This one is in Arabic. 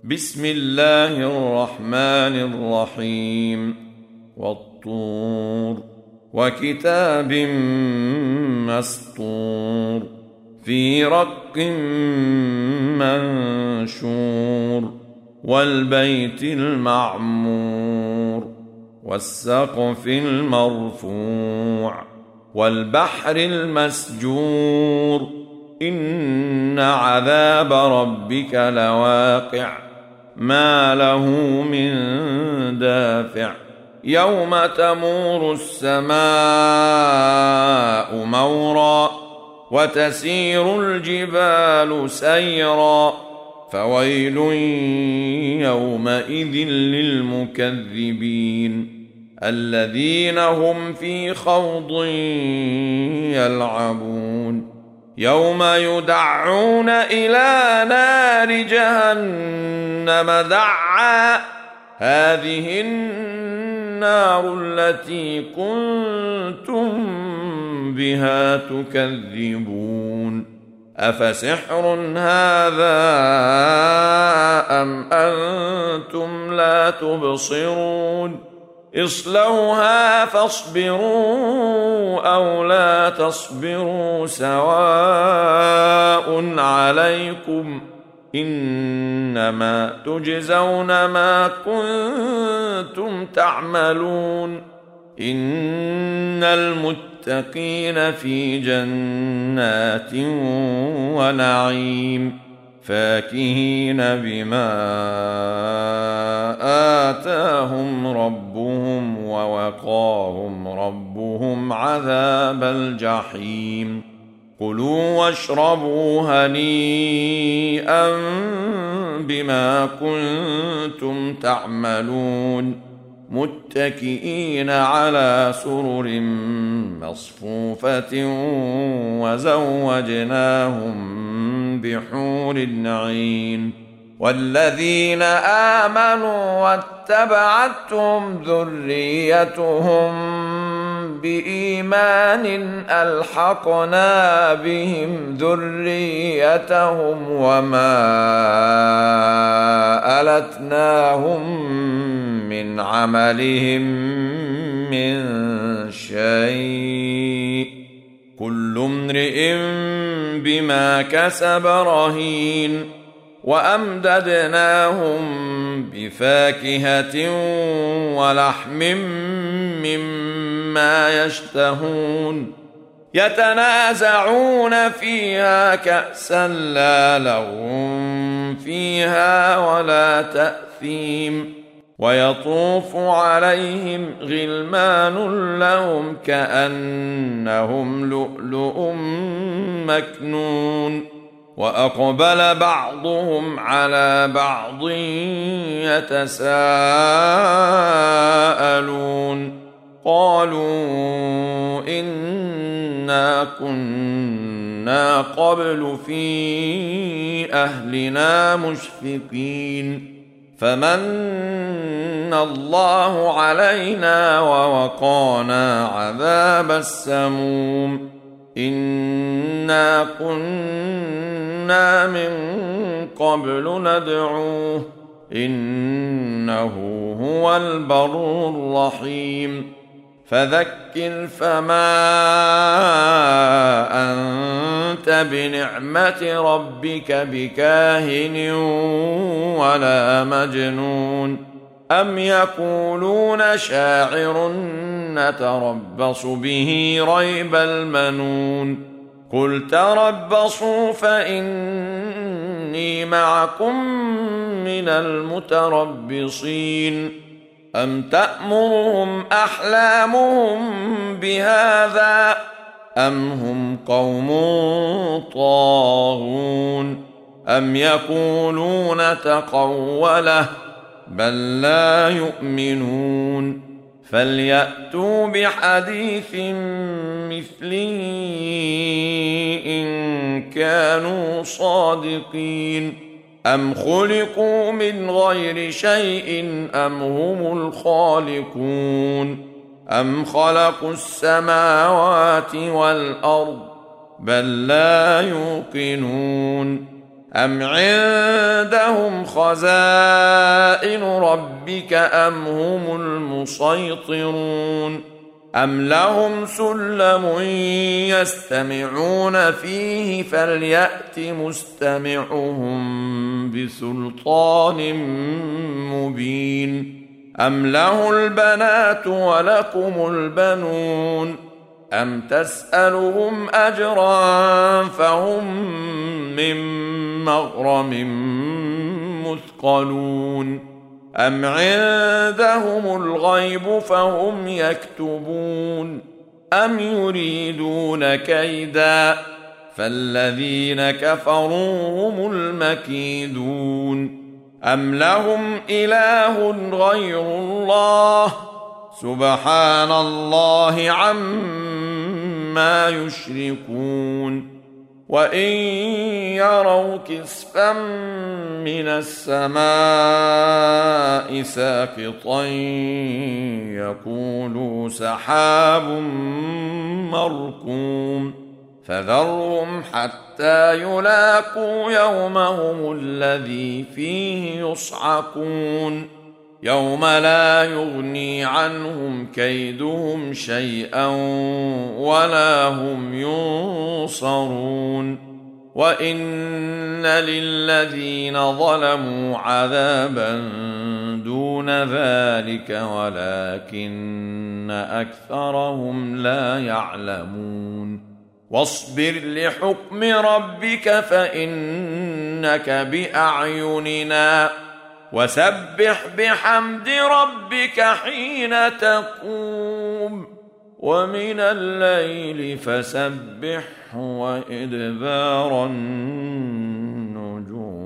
بسم الله الرحمن الرحيم والطور وكتاب مسطور في رق منشور والبيت المعمور والسقف المرفوع والبحر المسجور إن عذاب ربك لواقع ما له من دافع يوم تمور السماء مورا وتسير الجبال سيرا فويل يومئذ للمكذبين الذين هم في خوض يلعبون يوم يدعون إلى نار جهنم دعا هذه النار التي كنتم بها تكذبون أفسحر هذا أم أنتم لا تبصرون اصلوها فاصبروا أو لا تصبروا سواء عليكم إنما تجزون ما كنتم تعملون إن المتقين في جنات ونعيم فاكهين بما آتاهم ربهم ووقاهم ربهم عذاب الجحيم كلوا واشربوا هنيئا بما كنتم تعملون متكئين على سرر مصفوفة وزوجناهم بحور عين والذين آمنوا واتبعتهم ذريتهم بإيمان ألحقنا بهم ذريتهم وما ألتناهم من عملهم من شيء كل امرئ بما كسب رهين وأمددناهم بفاكهة ولحم مما يشتهون يتنازعون فيها كأسا لا لغو فيها ولا تأثيم ويطوف عليهم غلمان لهم كأنهم لؤلؤ مكنون وأقبل بعضهم على بعض يتساءلون قالوا إنا كنا قبل في أهلنا مشفقين فمن الله علينا ووقانا عذاب السموم إنا كنا من قبل ندعوه إنه هو البر الرحيم فذكر فما أنت بنعمة ربك بكاهن ولا مجنون أم يقولون شاعر نتربص به ريب المنون قل تربصوا فإني معكم من المتربصين أم تأمرهم أحلامهم بهذا أم هم قوم طاغون أم يقولون تقوله بل لا يؤمنون فليأتوا بحديث مثله إن كانوا صادقين أم خلقوا من غير شيء أم هم الخالقون أم خلقوا السماوات والأرض بل لا يوقنون أم عندهم خزائن ربك أم هم المسيطرون أم لهم سلم يستمعون فيه فليأت مستمعهم بسلطان مبين أم له البنات ولكم البنون أم تسألهم أجرا فهم من مغرم مثقلون أم عندهم الغيب فهم يكتبون أم يريدون كيدا فالذين كفروا هم المكيدون أم لهم إله غير الله سبحان الله عما يشركون وإن يروا كسفا من السماء ساقطا يقولوا سحاب مركوم فذرهم حتى يلاقوا يومهم الذي فيه يصعقون يوم لا يغني عنهم كيدهم شيئا ولا هم ينصرون وإن للذين ظلموا عذابا دون ذلك ولكن أكثرهم لا يعلمون واصبر لحكم ربك فإنك بأعيننا وسبح بحمد ربك حين تقوم ومن الليل فسبحه وإدبار النجوم